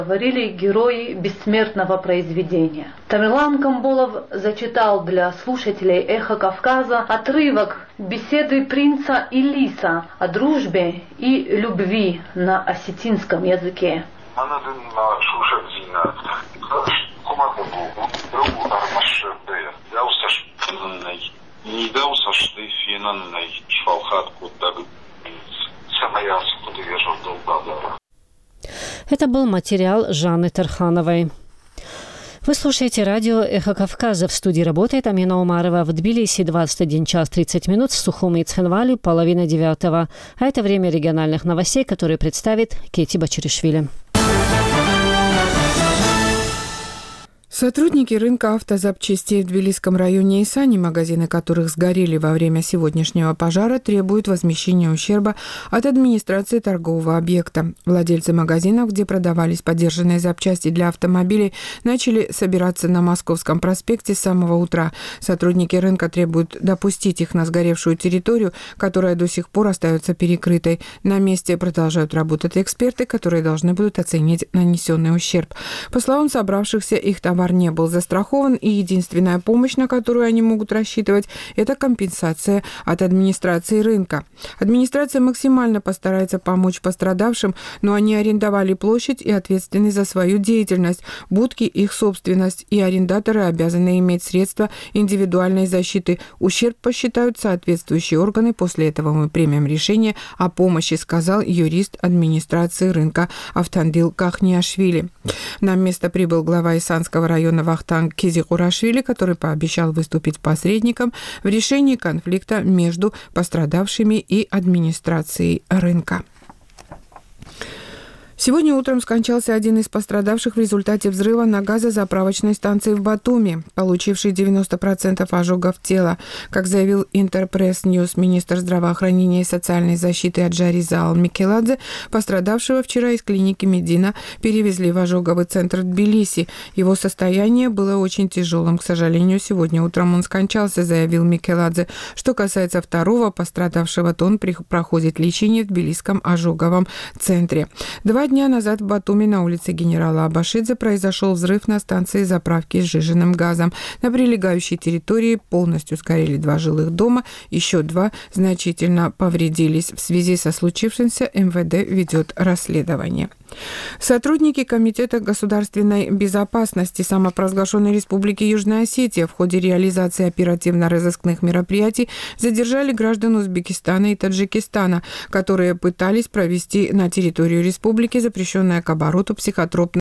говорили герои бессмертного произведения. Тамерлан Камболов зачитал для слушателей «Эхо Кавказа» отрывок беседы принца и лиса о дружбе и любви на осетинском языке. Это был материал Жанны Тархановой. Вы слушаете радио «Эхо Кавказа». В студии работает Амина Умарова. В Тбилиси 21 час 30 минут, в Сухуми и Цхинвали 8:30. А это время региональных новостей, которые представит Кети Бачиришвили. Сотрудники рынка автозапчастей в Тбилисском районе Исани, магазины которых сгорели во время сегодняшнего пожара, требуют возмещения ущерба от администрации торгового объекта. Владельцы магазинов, где продавались подержанные запчасти для автомобилей, начали собираться на Московском проспекте с самого утра. Сотрудники рынка требуют допустить их на сгоревшую территорию, которая до сих пор остается перекрытой. На месте продолжают работать эксперты, которые должны будут оценить нанесенный ущерб. По словам собравшихся, их товар не был застрахован, и единственная помощь, на которую они могут рассчитывать, это компенсация от администрации рынка. Администрация максимально постарается помочь пострадавшим, но они арендовали площадь и ответственны за свою деятельность. Будки – их собственность, и арендаторы обязаны иметь средства индивидуальной защиты. Ущерб посчитают соответствующие органы. После этого мы примем решение о помощи, сказал юрист администрации рынка Автандил Кахниашвили. На место прибыл глава Исанского района Вахтанг Кизикурашвили, который пообещал выступить посредником в решении конфликта между пострадавшими и администрацией рынка. Сегодня утром скончался один из пострадавших в результате взрыва на газозаправочной станции в Батуми, получивший 90% ожогов тела. Как заявил Интерпресс Ньюс министр здравоохранения и социальной защиты Аджариза Микеладзе, пострадавшего вчера из клиники Медина перевезли в ожоговый центр Тбилиси. Его состояние было очень тяжелым. К сожалению, сегодня утром он скончался, заявил Микеладзе. Что касается второго пострадавшего, то он проходит лечение в Тбилисском ожоговом центре. 2 дня назад в Батуми на улице генерала Абашидзе произошел взрыв на станции заправки с сжиженным газом. На прилегающей территории полностью сгорели 2 жилых дома, еще 2 значительно повредились. В связи со случившимся МВД ведет расследование. Сотрудники Комитета государственной безопасности самопровозглашенной Республики Южная Осетия в ходе реализации оперативно-розыскных мероприятий задержали граждан Узбекистана и Таджикистана, которые пытались провести на территорию республики запрещенное к обороту психотропное